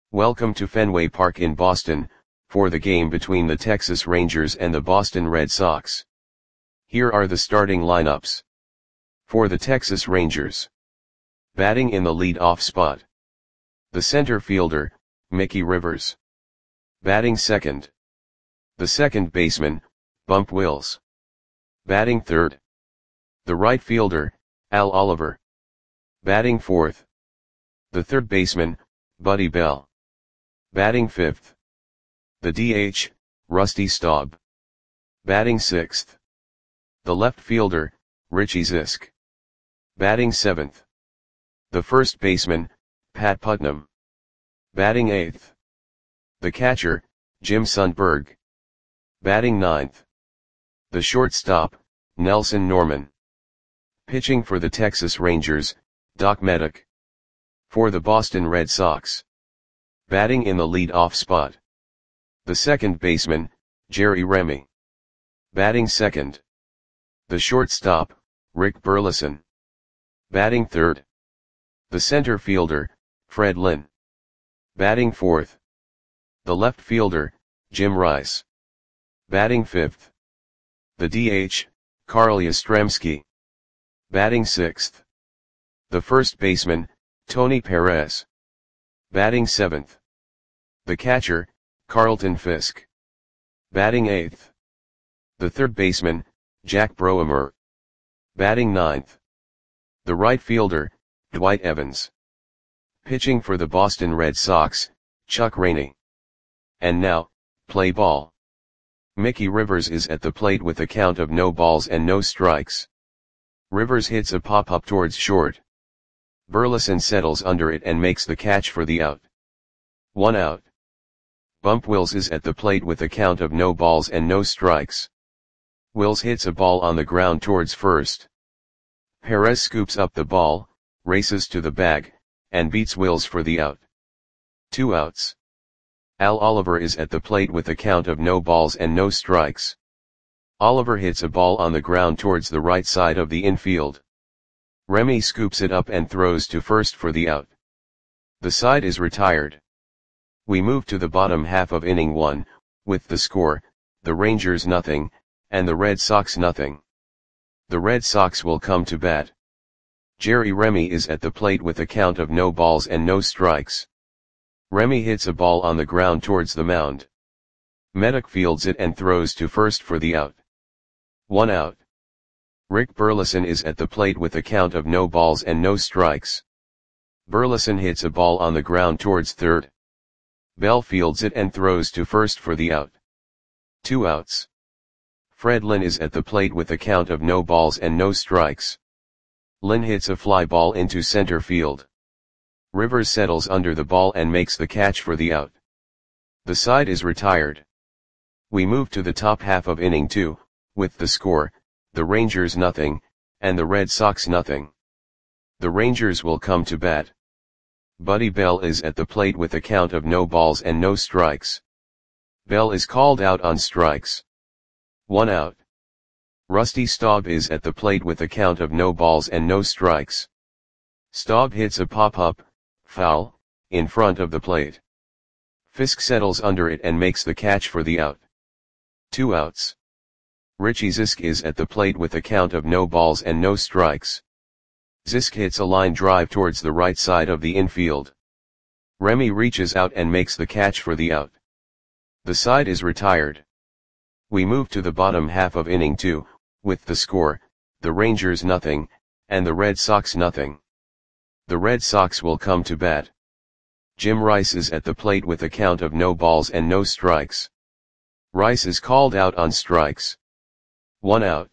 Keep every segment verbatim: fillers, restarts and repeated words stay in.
Welcome to Fenway Park in Boston, for the game between the Texas Rangers and the Boston Red Sox. Here are the starting lineups. For the Texas Rangers. Batting in the lead-off spot. The center fielder, Mickey Rivers. Batting second. The second baseman, Bump Wills. Batting third. The right fielder, Al Oliver. Batting fourth. The third baseman, Buddy Bell. Batting fifth. The D H, Rusty Staub. Batting sixth. The left fielder, Richie Zisk. Batting seventh. The first baseman, Pat Putnam. Batting eighth. The catcher, Jim Sundberg. Batting ninth. The shortstop, Nelson Norman. Pitching for the Texas Rangers, Doc Meddick. For the Boston Red Sox. Batting in the lead-off spot. The second baseman, Jerry Remy. Batting second. The shortstop, Rick Burleson. Batting third. The center fielder, Fred Lynn. Batting fourth. The left fielder, Jim Rice. Batting fifth. The D H, Carl Yastrzemski. Batting sixth. The first baseman, Tony Perez. Batting seventh. The catcher, Carlton Fisk. Batting eighth. The third baseman, Jack Broemer. Batting ninth. The right fielder, Dwight Evans. Pitching for the Boston Red Sox, Chuck Rainey. And now, play ball. Mickey Rivers is at the plate with a count of no balls and no strikes. Rivers hits a pop-up towards short. Burleson settles under it and makes the catch for the out. One out. Bump Wills is at the plate with a count of no balls and no strikes. Wills hits a ball on the ground towards first. Perez scoops up the ball, races to the bag, and beats Wills for the out. Two outs. Al Oliver is at the plate with a count of no balls and no strikes. Oliver hits a ball on the ground towards the right side of the infield. Remy scoops it up and throws to first for the out. The side is retired. We move to the bottom half of inning one, with the score, the Rangers nothing, and the Red Sox nothing. The Red Sox will come to bat. Jerry Remy is at the plate with a count of no balls and no strikes. Remy hits a ball on the ground towards the mound. Meddick fields it and throws to first for the out. One out. Rick Burleson is at the plate with a count of no balls and no strikes. Burleson hits a ball on the ground towards third. Bell fields it and throws to first for the out. Two outs. Fred Lynn is at the plate with a count of no balls and no strikes. Lynn hits a fly ball into center field. Rivers settles under the ball and makes the catch for the out. The side is retired. We move to the top half of inning two, with the score, the Rangers nothing, and the Red Sox nothing. The Rangers will come to bat. Buddy Bell is at the plate with a count of no balls and no strikes. Bell is called out on strikes. One out. Rusty Staub is at the plate with a count of no balls and no strikes. Staub hits a pop-up, foul, in front of the plate. Fisk settles under it and makes the catch for the out. Two outs. Richie Zisk is at the plate with a count of no balls and no strikes. Zisk hits a line drive towards the right side of the infield. Remy reaches out and makes the catch for the out. The side is retired. We move to the bottom half of inning two, with the score, the Rangers nothing, and the Red Sox nothing. The Red Sox will come to bat. Jim Rice is at the plate with a count of no balls and no strikes. Rice is called out on strikes. One out.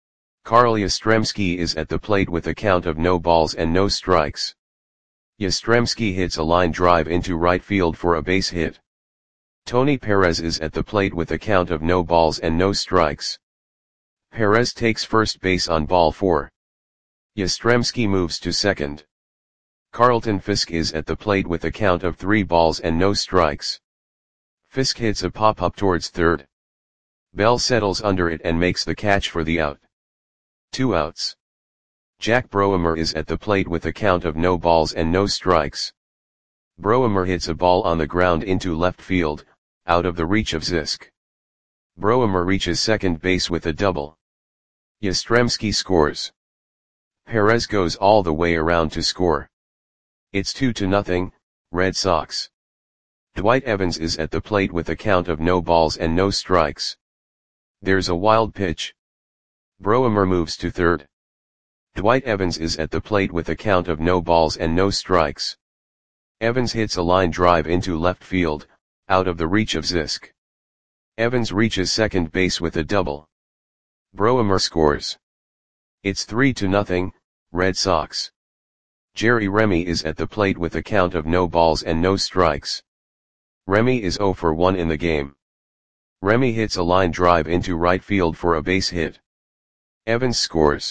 Carl Yastrzemski is at the plate with a count of no balls and no strikes. Yastrzemski hits a line drive into right field for a base hit. Tony Perez is at the plate with a count of no balls and no strikes. Perez takes first base on ball four. Yastrzemski moves to second. Carlton Fisk is at the plate with a count of three balls and no strikes. Fisk hits a pop-up towards third. Bell settles under it and makes the catch for the out. Two outs. Jack Broemer is at the plate with a count of no balls and no strikes. Broemer hits a ball on the ground into left field, out of the reach of Zisk. Broemer reaches second base with a double. Yastrzemski scores. Perez goes all the way around to score. It's two to nothing, Red Sox. Dwight Evans is at the plate with a count of no balls and no strikes. There's a wild pitch. Broemer moves to third. Dwight Evans is at the plate with a count of no balls and no strikes. Evans hits a line drive into left field, out of the reach of Zisk. Evans reaches second base with a double. Broemer scores. It's three to nothing, Red Sox. Jerry Remy is at the plate with a count of no balls and no strikes. Remy is zero for one in the game. Remy hits a line drive into right field for a base hit. Evans scores.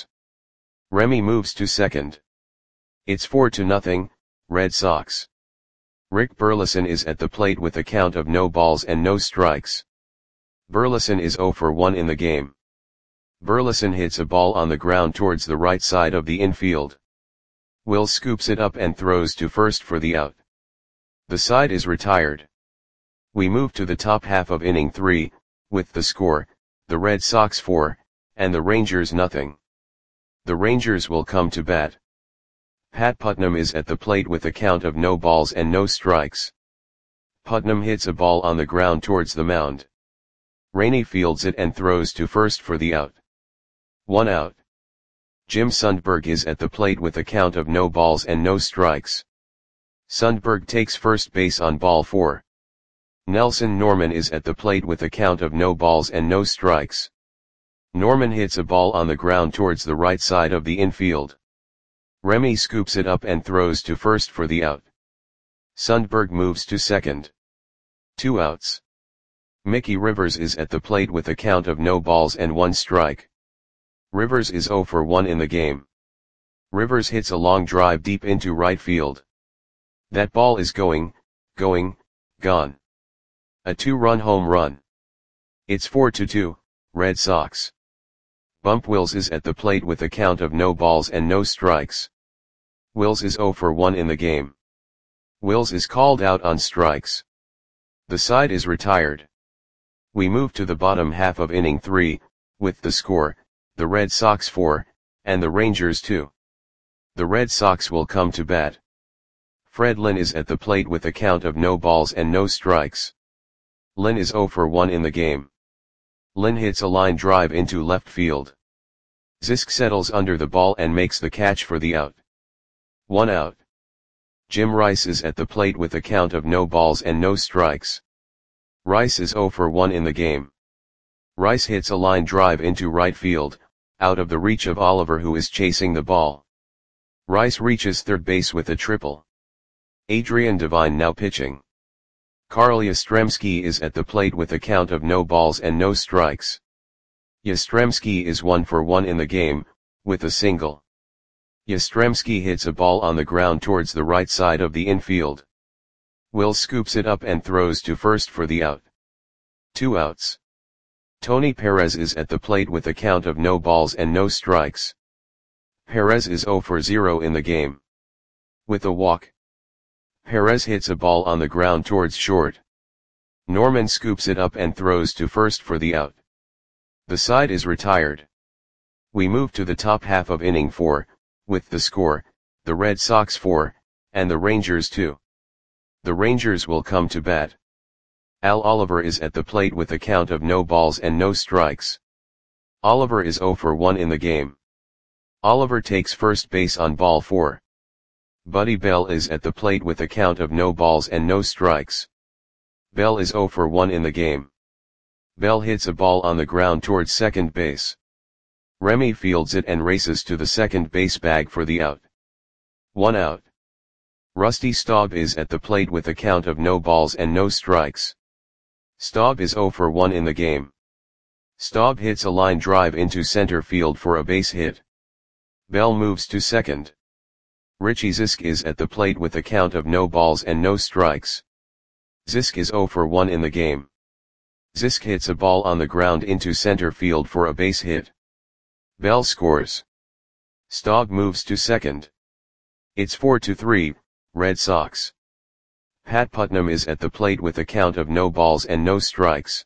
Remy moves to second. It's four to nothing, Red Sox. Rick Burleson is at the plate with a count of no balls and no strikes. Burleson is zero for one in the game. Burleson hits a ball on the ground towards the right side of the infield. Will scoops it up and throws to first for the out. The side is retired. We move to the top half of inning three, with the score, the Red Sox four, and the Rangers nothing. The Rangers will come to bat. Pat Putnam is at the plate with a count of no balls and no strikes. Putnam hits a ball on the ground towards the mound. Rainey fields it and throws to first for the out. One out. Jim Sundberg is at the plate with a count of no balls and no strikes. Sundberg takes first base on ball four. Nelson Norman is at the plate with a count of no balls and no strikes. Norman hits a ball on the ground towards the right side of the infield. Remy scoops it up and throws to first for the out. Sundberg moves to second. Two outs. Mickey Rivers is at the plate with a count of no balls and one strike. Rivers is zero for one in the game. Rivers hits a long drive deep into right field. That ball is going, going, gone. A two-run home run. It's four to two, Red Sox. Bump Wills is at the plate with a count of no balls and no strikes. Wills is zero for one in the game. Wills is called out on strikes. The side is retired. We move to the bottom half of inning three, with the score, the Red Sox four, and the Rangers two. The Red Sox will come to bat. Fred Lynn is at the plate with a count of no balls and no strikes. Lynn is zero for one in the game. Lynn hits a line drive into left field. Zisk settles under the ball and makes the catch for the out. One out. Jim Rice is at the plate with a count of no balls and no strikes. Rice is zero for one in the game. Rice hits a line drive into right field, out of the reach of Oliver, who is chasing the ball. Rice reaches third base with a triple. Adrian Devine now pitching. Carl Yastrzemski is at the plate with a count of no balls and no strikes. Yastrzemski is one for one in the game, with a single. Yastrzemski hits a ball on the ground towards the right side of the infield. Will scoops it up and throws to first for the out. Two outs. Tony Perez is at the plate with a count of no balls and no strikes. Perez is zero for zero in the game. With a walk. Perez hits a ball on the ground towards short. Norman scoops it up and throws to first for the out. The side is retired. We move to the top half of inning four, with the score, the Red Sox four, and the Rangers two. The Rangers will come to bat. Al Oliver is at the plate with a count of no balls and no strikes. Oliver is zero for one in the game. Oliver takes first base on ball four. Buddy Bell is at the plate with a count of no balls and no strikes. Bell is zero for one in the game. Bell hits a ball on the ground towards second base. Remy fields it and races to the second base bag for the out. One out. Rusty Staub is at the plate with a count of no balls and no strikes. Staub is zero for one in the game. Staub hits a line drive into center field for a base hit. Bell moves to second. Richie Zisk is at the plate with a count of no balls and no strikes. Zisk is zero for one in the game. Zisk hits a ball on the ground into center field for a base hit. Bell scores. Staub moves to second. It's four to three, Red Sox. Pat Putnam is at the plate with a count of no balls and no strikes.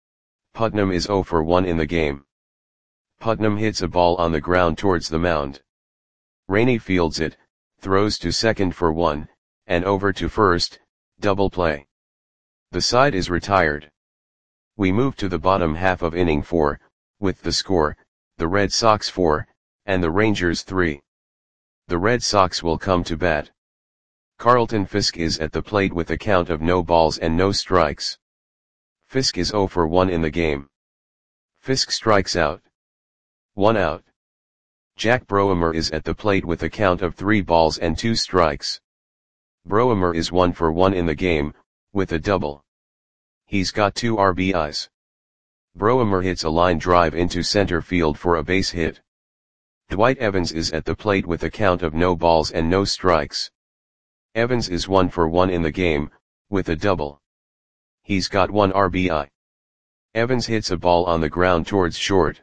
Putnam is zero for one in the game. Putnam hits a ball on the ground towards the mound. Rainey fields it, throws to second for one, and over to first, double play. The side is retired. We move to the bottom half of inning four, with the score, the Red Sox four, and the Rangers three. The Red Sox will come to bat. Carlton Fisk is at the plate with a count of no balls and no strikes. Fisk is zero for one in the game. Fisk strikes out. One out. Jack Broemer is at the plate with a count of three balls and two strikes. Broemer is one for one in the game, with a double. He's got two R B Is. Broemer hits a line drive into center field for a base hit. Dwight Evans is at the plate with a count of no balls and no strikes. Evans is one for one in the game, with a double. He's got one R B I. Evans hits a ball on the ground towards short.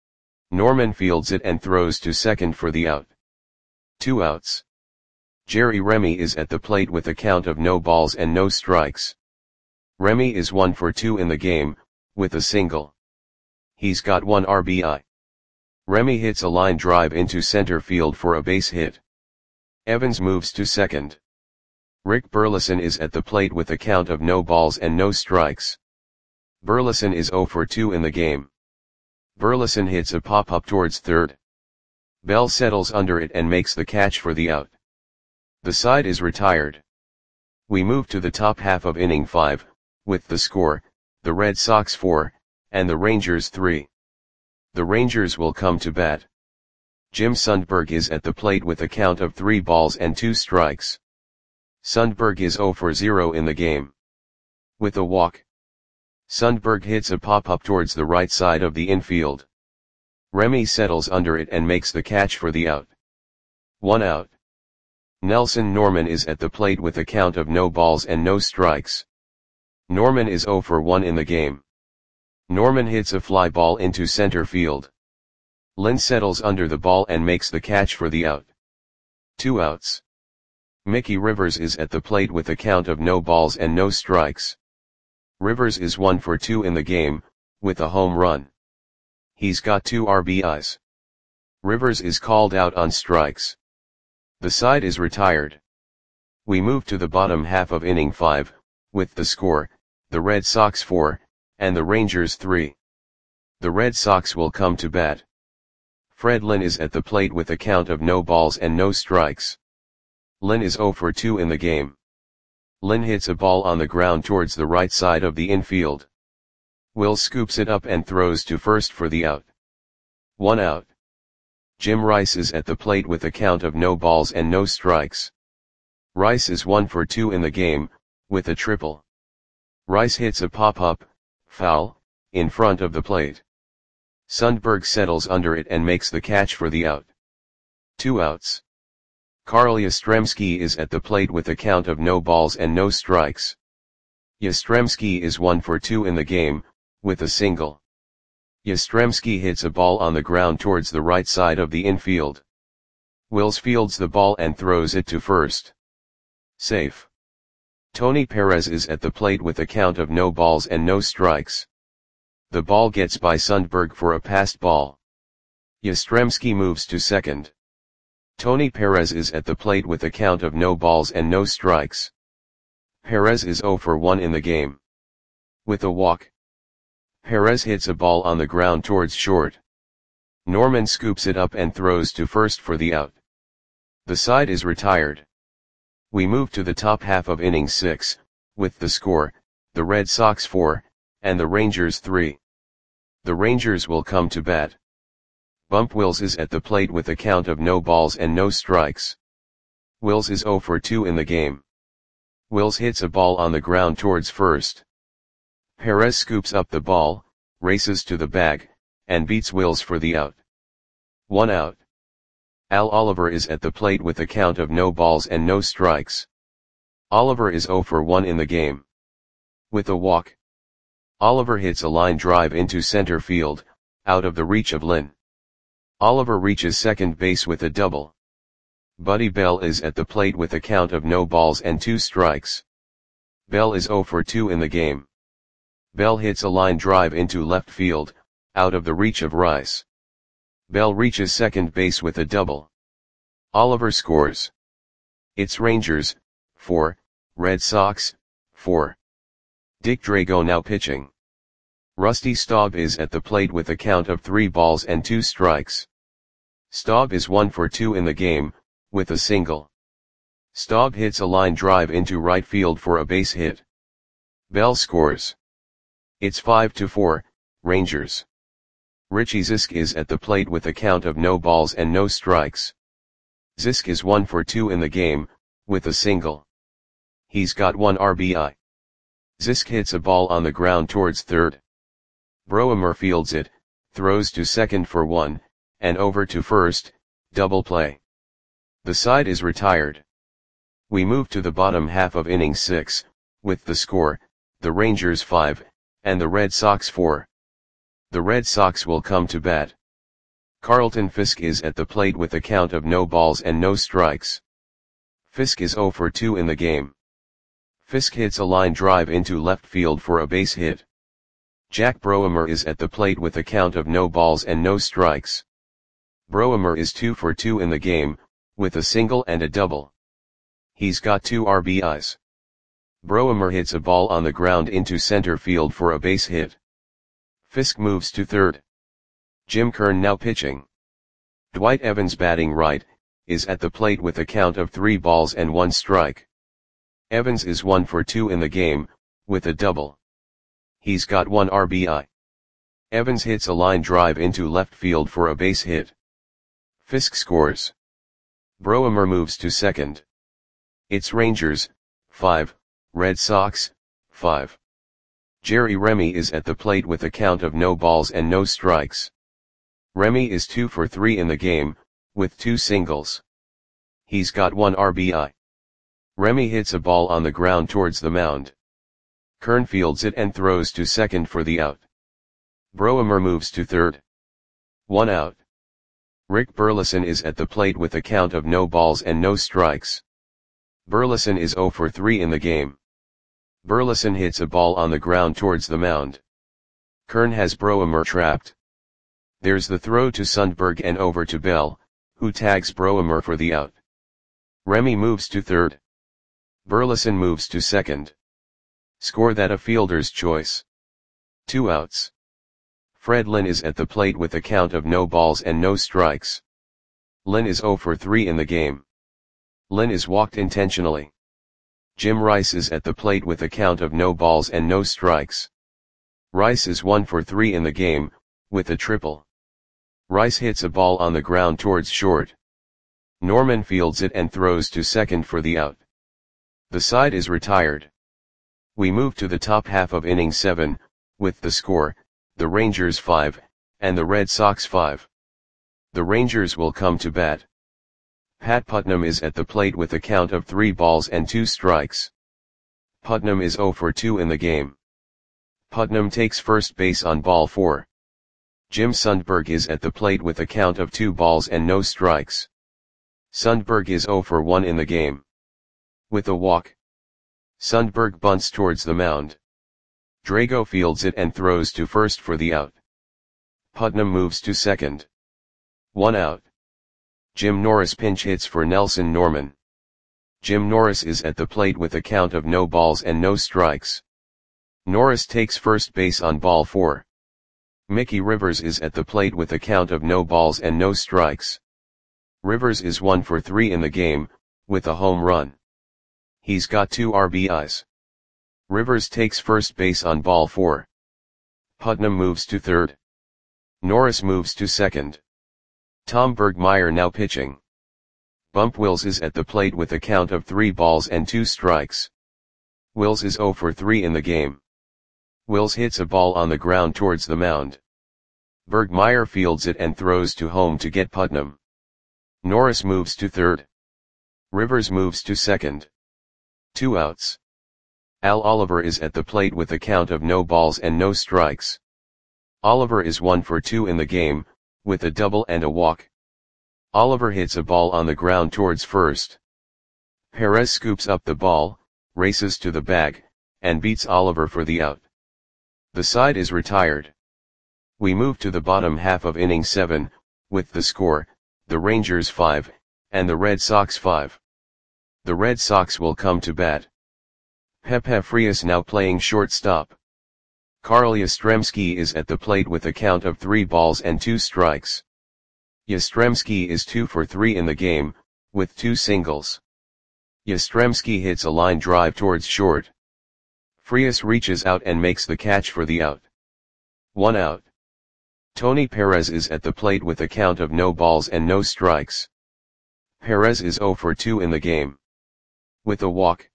Norman fields it and throws to second for the out. Two outs. Jerry Remy is at the plate with a count of no balls and no strikes. Remy is one for two in the game, with a single. He's got one R B I. Remy hits a line drive into center field for a base hit. Evans moves to second. Rick Burleson is at the plate with a count of no balls and no strikes. Burleson is zero for two in the game. Burleson hits a pop-up towards third. Bell settles under it and makes the catch for the out. The side is retired. We move to the top half of inning five, with the score, the Red Sox four, and the Rangers three. The Rangers will come to bat. Jim Sundberg is at the plate with a count of three balls and two strikes. Sundberg is zero for zero in the game. With a walk. Sundberg hits a pop-up towards the right side of the infield. Remy settles under it and makes the catch for the out. One out. Nelson Norman is at the plate with a count of no balls and no strikes. Norman is zero for one in the game. Norman hits a fly ball into center field. Lynn settles under the ball and makes the catch for the out. Two outs. Mickey Rivers is at the plate with a count of no balls and no strikes. Rivers is one for two in the game, with a home run. He's got two R B Is. Rivers is called out on strikes. The side is retired. We move to the bottom half of inning five, with the score, the Red Sox four, and the Rangers three. The Red Sox will come to bat. Fred Lynn is at the plate with a count of no balls and no strikes. Lynn is zero for two in the game. Lynn hits a ball on the ground towards the right side of the infield. Will scoops it up and throws to first for the out. One out. Jim Rice is at the plate with a count of no balls and no strikes. Rice is one for two in the game, with a triple. Rice hits a pop-up, foul, in front of the plate. Sundberg settles under it and makes the catch for the out. Two outs. Carl Yastrzemski is at the plate with a count of no balls and no strikes. Yastrzemski is one for two in the game, with a single. Yastrzemski hits a ball on the ground towards the right side of the infield. Wills fields the ball and throws it to first. Safe. Tony Perez is at the plate with a count of no balls and no strikes. The ball gets by Sundberg for a passed ball. Yastrzemski moves to second. Tony Perez is at the plate with a count of no balls and no strikes. Perez is zero for one in the game. With a walk. Perez hits a ball on the ground towards short. Norman scoops it up and throws to first for the out. The side is retired. We move to the top half of inning six, with the score, the Red Sox four, and the Rangers three. The Rangers will come to bat. Bump Wills is at the plate with a count of no balls and no strikes. Wills is zero for two in the game. Wills hits a ball on the ground towards first. Perez scoops up the ball, races to the bag, and beats Wills for the out. One out. Al Oliver is at the plate with a count of no balls and no strikes. Oliver is zero for one in the game. With a walk. Oliver hits a line drive into center field, out of the reach of Lynn. Oliver reaches second base with a double. Buddy Bell is at the plate with a count of no balls and two strikes. Bell is zero for two in the game. Bell hits a line drive into left field, out of the reach of Rice. Bell reaches second base with a double. Oliver scores. It's Rangers, four, Red Sox, four. Dick Drago now pitching. Rusty Staub is at the plate with a count of three balls and two strikes. Staub is one for two in the game, with a single. Staub hits a line drive into right field for a base hit. Bell scores. It's five to four, Rangers. Richie Zisk is at the plate with a count of no balls and no strikes. Zisk is one for two in the game, with a single. He's got one R B I. Zisk hits a ball on the ground towards third. Broemer fields it, throws to second for one, and over to first, double play. The side is retired. We move to the bottom half of inning six, with the score, the Rangers five, and the Red Sox four. The Red Sox will come to bat. Carlton Fisk is at the plate with a count of no balls and no strikes. Fisk is zero for two in the game. Fisk hits a line drive into left field for a base hit. Jack Broemer is at the plate with a count of no balls and no strikes. Broemer is two for two in the game, with a single and a double. He's got two R B Is. Broemer hits a ball on the ground into center field for a base hit. Fisk moves to third. Jim Kern now pitching. Dwight Evans batting right, is at the plate with a count of three balls and one strike. Evans is one for two in the game, with a double. He's got one R B I. Evans hits a line drive into left field for a base hit. Fisk scores. Broemer moves to second. It's Rangers, five, Red Sox, five. Jerry Remy is at the plate with a count of no balls and no strikes. Remy is two for three in the game, with two singles. He's got one R B I. Remy hits a ball on the ground towards the mound. Kern fields it and throws to second for the out. Broemer moves to third. One out. Rick Burleson is at the plate with a count of no balls and no strikes. Burleson is zero for three in the game. Burleson hits a ball on the ground towards the mound. Kern has Broemer trapped. There's the throw to Sundberg and over to Bell, who tags Broemer for the out. Remy moves to third. Burleson moves to second. Score that a fielder's choice. Two outs. Fred Lynn is at the plate with a count of no balls and no strikes. Lynn is zero for three in the game. Lynn is walked intentionally. Jim Rice is at the plate with a count of no balls and no strikes. Rice is one for three in the game, with a triple. Rice hits a ball on the ground towards short. Norman fields it and throws to second for the out. The side is retired. We move to the top half of inning seven, with the score, the Rangers five, and the Red Sox five. The Rangers will come to bat. Pat Putnam is at the plate with a count of three balls and two strikes. Putnam is zero for two in the game. Putnam takes first base on ball four. Jim Sundberg is at the plate with a count of two balls and no strikes. Sundberg is zero for one in the game. With a walk. Sundberg bunts towards the mound. Drago fields it and throws to first for the out. Putnam moves to second. One out. Jim Norris pinch hits for Nelson Norman. Jim Norris is at the plate with a count of no balls and no strikes. Norris takes first base on ball four. Mickey Rivers is at the plate with a count of no balls and no strikes. Rivers is one for three in the game, with a home run. He's got two R B Is. Rivers takes first base on ball four. Putnam moves to third. Norris moves to second. Tom Bergmeyer now pitching. Bump Wills is at the plate with a count of three balls and two strikes. Wills is zero for three in the game. Wills hits a ball on the ground towards the mound. Bergmeyer fields it and throws to home to get Putnam. Norris moves to third. Rivers moves to second. Two outs. Al Oliver is at the plate with a count of no balls and no strikes. Oliver is one for two in the game, with a double and a walk. Oliver hits a ball on the ground towards first. Perez scoops up the ball, races to the bag, and beats Oliver for the out. The side is retired. We move to the bottom half of inning seven, with the score, the Rangers five, and the Red Sox five. The Red Sox will come to bat. Pepe Frias now playing shortstop. Carl Yastrzemski is at the plate with a count of three balls and two strikes. Yastrzemski is two for three in the game, with two singles. Yastrzemski hits a line drive towards short. Frias reaches out and makes the catch for the out. One out. Tony Perez is at the plate with a count of no balls and no strikes. Perez is zero for two in the game. With a walk,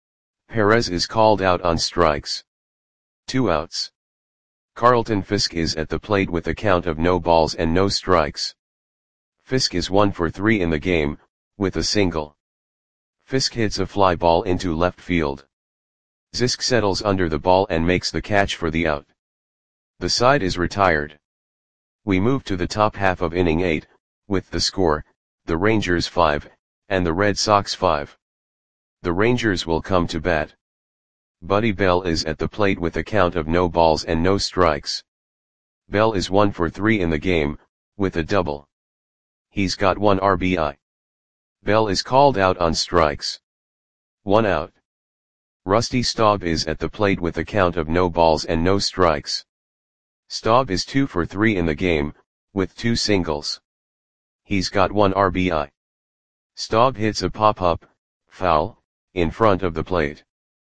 Perez is called out on strikes. Two outs. Carlton Fisk is at the plate with a count of no balls and no strikes. Fisk is one for three in the game, with a single. Fisk hits a fly ball into left field. Zisk settles under the ball and makes the catch for the out. The side is retired. We move to the top half of inning eight, with the score, the Rangers five, and the Red Sox five. The Rangers will come to bat. Buddy Bell is at the plate with a count of no balls and no strikes. Bell is one for three in the game, with a double. He's got one R B I. Bell is called out on strikes. One out. Rusty Staub is at the plate with a count of no balls and no strikes. Staub is two for three in the game, with two singles. He's got one R B I. Staub hits a pop-up, foul, in front of the plate.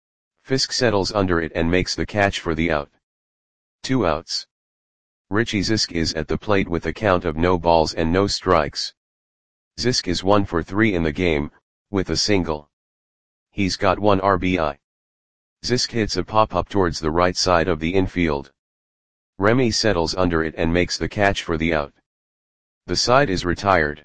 Fisk settles under it and makes the catch for the out. Two outs. Richie Zisk is at the plate with a count of no balls and no strikes. Zisk is one for three in the game, with a single. He's got one R B I. Zisk hits a pop-up towards the right side of the infield. Remy settles under it and makes the catch for the out. The side is retired.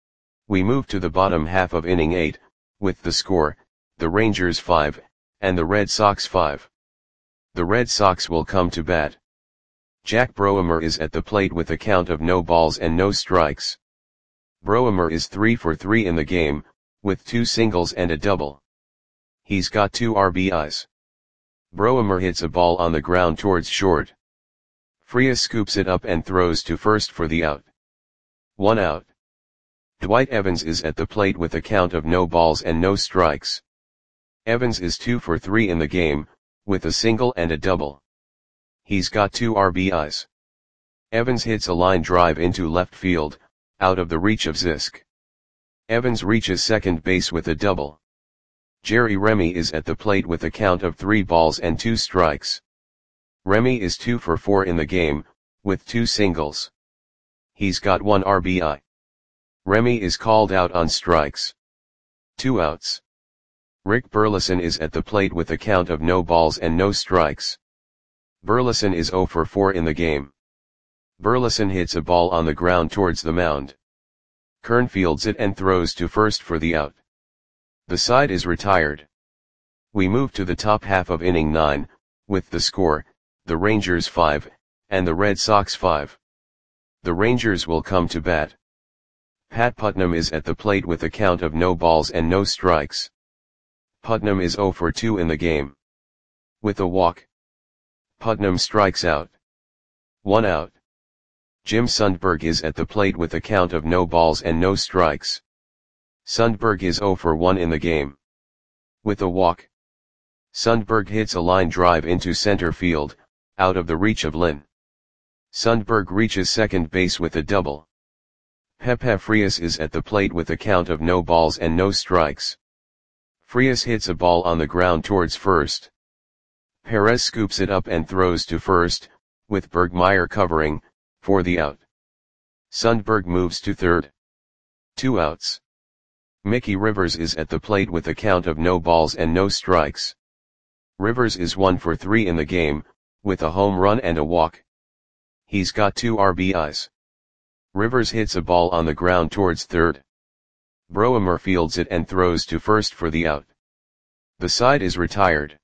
We move to the bottom half of inning eight, with the score, the Rangers five, and the Red Sox five. The Red Sox will come to bat. Jack Broemer is at the plate with a count of no balls and no strikes. Broemer is three for three in the game, with two singles and a double. He's got two R B Is. Broemer hits a ball on the ground towards short. Frias scoops it up and throws to first for the out. One out. Dwight Evans is at the plate with a count of no balls and no strikes. Evans is two for three in the game, with a single and a double. He's got two R B Is. Evans hits a line drive into left field, out of the reach of Zisk. Evans reaches second base with a double. Jerry Remy is at the plate with a count of three balls and two strikes. Remy is two for four in the game, with two singles. He's got one R B I. Remy is called out on strikes. Two outs. Rick Burleson is at the plate with a count of no balls and no strikes. Burleson is zero for four in the game. Burleson hits a ball on the ground towards the mound. Kern fields it and throws to first for the out. The side is retired. We move to the top half of inning nine, with the score, the Rangers five, and the Red Sox five. The Rangers will come to bat. Pat Putnam is at the plate with a count of no balls and no strikes. Putnam is zero for two in the game. With a walk, Putnam strikes out. One out. Jim Sundberg is at the plate with a count of no balls and no strikes. Sundberg is zero for one in the game. With a walk, Sundberg hits a line drive into center field, out of the reach of Lynn. Sundberg reaches second base with a double. Pepe Frias is at the plate with a count of no balls and no strikes. Frias hits a ball on the ground towards first. Perez scoops it up and throws to first, with Bergmeyer covering, for the out. Sundberg moves to third. Two outs. Mickey Rivers is at the plate with a count of no balls and no strikes. Rivers is one for three in the game, with a home run and a walk. He's got two R B Is. Rivers hits a ball on the ground towards third. Broemer fields it and throws to first for the out. The side is retired.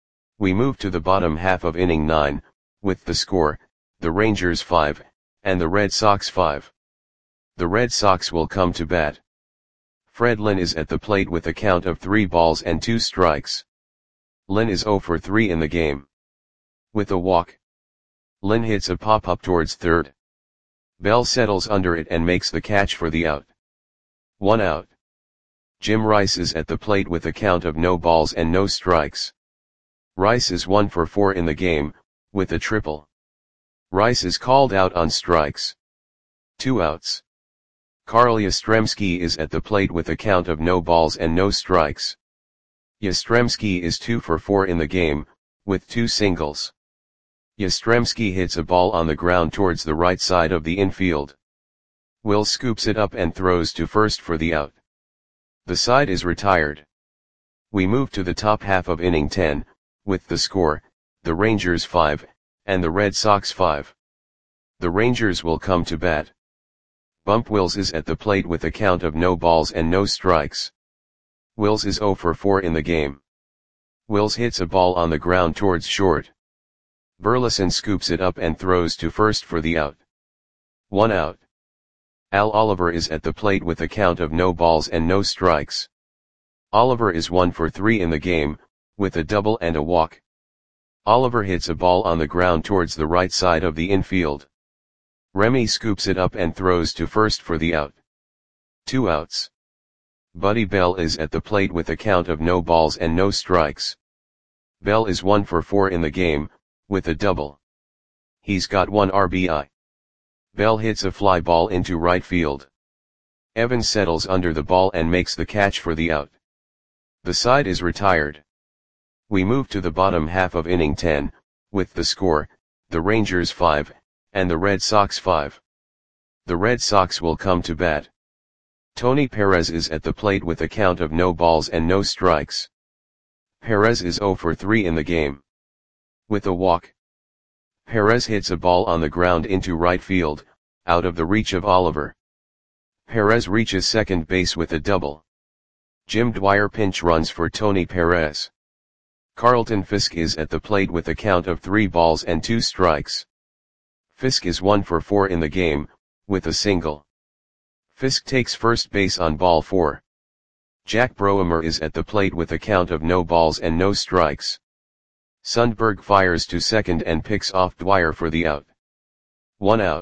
We move to the bottom half of inning nine, with the score, the Rangers five, and the Red Sox five. The Red Sox will come to bat. Fred Lynn is at the plate with a count of three balls and two strikes. Lynn is zero for three in the game. With a walk, Lynn hits a pop-up towards third. Bell settles under it and makes the catch for the out. One out. Jim Rice is at the plate with a count of no balls and no strikes. Rice is one for four in the game, with a triple. Rice is called out on strikes. Two outs. Carl Yastrzemski is at the plate with a count of no balls and no strikes. Yastrzemski is two for four in the game, with two singles. Yastrzemski hits a ball on the ground towards the right side of the infield. Will scoops it up and throws to first for the out. The side is retired. We move to the top half of inning ten, with the score, the Rangers five, and the Red Sox five. The Rangers will come to bat. Bump Wills is at the plate with a count of no balls and no strikes. Wills is zero for four in the game. Wills hits a ball on the ground towards short. Burleson scoops it up and throws to first for the out. One out. Al Oliver is at the plate with a count of no balls and no strikes. Oliver is one for three in the game, with a double and a walk. Oliver hits a ball on the ground towards the right side of the infield. Remy scoops it up and throws to first for the out. Two outs. Buddy Bell is at the plate with a count of no balls and no strikes. Bell is one for four in the game, with a double. He's got one R B I. Bell hits a fly ball into right field. Evans settles under the ball and makes the catch for the out. The side is retired. We move to the bottom half of inning ten, with the score, the Rangers five, and the Red Sox five. The Red Sox will come to bat. Tony Perez is at the plate with a count of no balls and no strikes. Perez is zero for three in the game. With a walk, Perez hits a ball on the ground into right field, out of the reach of Oliver. Perez reaches second base with a double. Jim Dwyer pinch runs for Tony Perez. Carlton Fisk is at the plate with a count of three balls and two strikes. Fisk is one for four in the game, with a single. Fisk takes first base on ball four. Jack Broemer is at the plate with a count of no balls and no strikes. Sundberg fires to second and picks off Dwyer for the out. One out.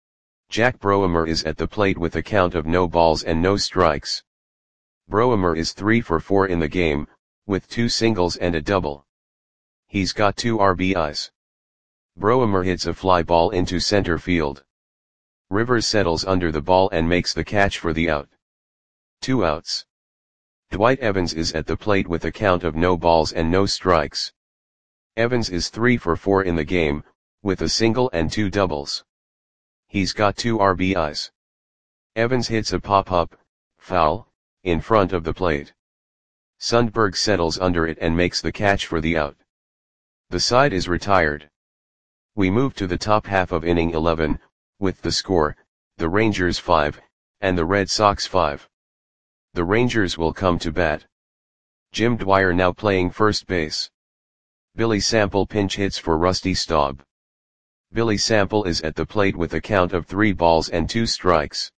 Jack Broemer is at the plate with a count of no balls and no strikes. Broemer is three for four in the game, with two singles and a double. He's got two R B Is. Broemer hits a fly ball into center field. Rivers settles under the ball and makes the catch for the out. Two outs. Dwight Evans is at the plate with a count of no balls and no strikes. Evans is three for four in the game, with a single and two doubles. He's got two R B Is. Evans hits a pop-up, foul, in front of the plate. Sundberg settles under it and makes the catch for the out. The side is retired. We move to the top half of inning eleven, with the score, the Rangers five, and the Red Sox five. The Rangers will come to bat. Jim Dwyer now playing first base. Billy Sample pinch hits for Rusty Staub. Billy Sample is at the plate with a count of three balls and two strikes.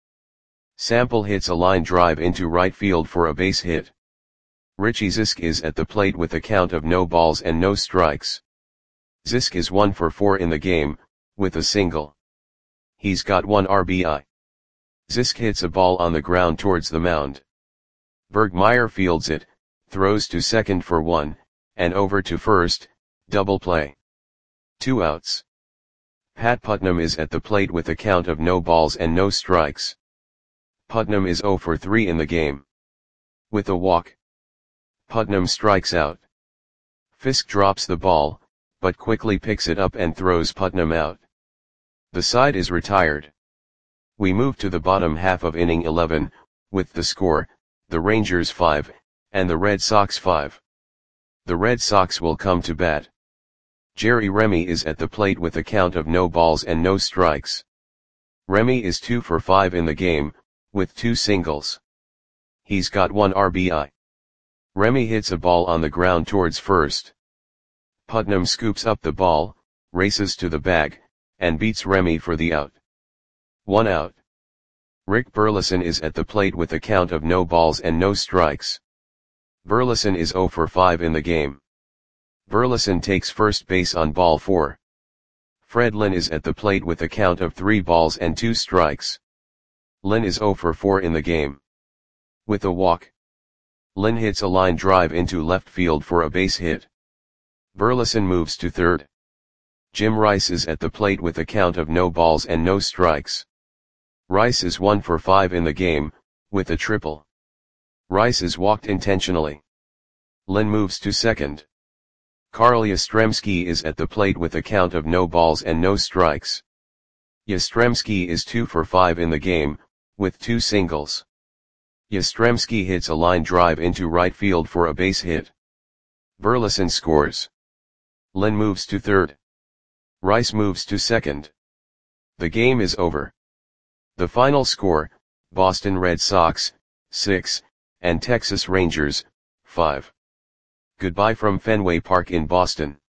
Sample hits a line drive into right field for a base hit. Richie Zisk is at the plate with a count of no balls and no strikes. Zisk is one for four in the game, with a single. He's got one R B I. Zisk hits a ball on the ground towards the mound. Bergmeyer fields it, throws to second for one, and over to first, double play. Two outs. Pat Putnam is at the plate with a count of no balls and no strikes. Putnam is zero for three in the game. With a walk, Putnam strikes out. Fisk drops the ball, but quickly picks it up and throws Putnam out. The side is retired. We move to the bottom half of inning eleven, with the score, the Rangers five, and the Red Sox five. The Red Sox will come to bat. Jerry Remy is at the plate with a count of no balls and no strikes. Remy is two for five in the game, with two singles. He's got one R B I. Remy hits a ball on the ground towards first. Putnam scoops up the ball, races to the bag, and beats Remy for the out. One out. Rick Burleson is at the plate with a count of no balls and no strikes. Burleson is zero for five in the game. Burleson takes first base on ball four. Fred Lynn is at the plate with a count of three balls and two strikes. Lynn is zero for four in the game. With a walk, Lynn hits a line drive into left field for a base hit. Burleson moves to third. Jim Rice is at the plate with a count of no balls and no strikes. Rice is one for five in the game, with a triple. Rice is walked intentionally. Lynn moves to second. Carl Yastrzemski is at the plate with a count of no balls and no strikes. Yastrzemski is two for five in the game, with two singles. Yastrzemski hits a line drive into right field for a base hit. Burleson scores. Lynn moves to third. Rice moves to second. The game is over. The final score, Boston Red Sox, six, and Texas Rangers, five. Goodbye from Fenway Park in Boston.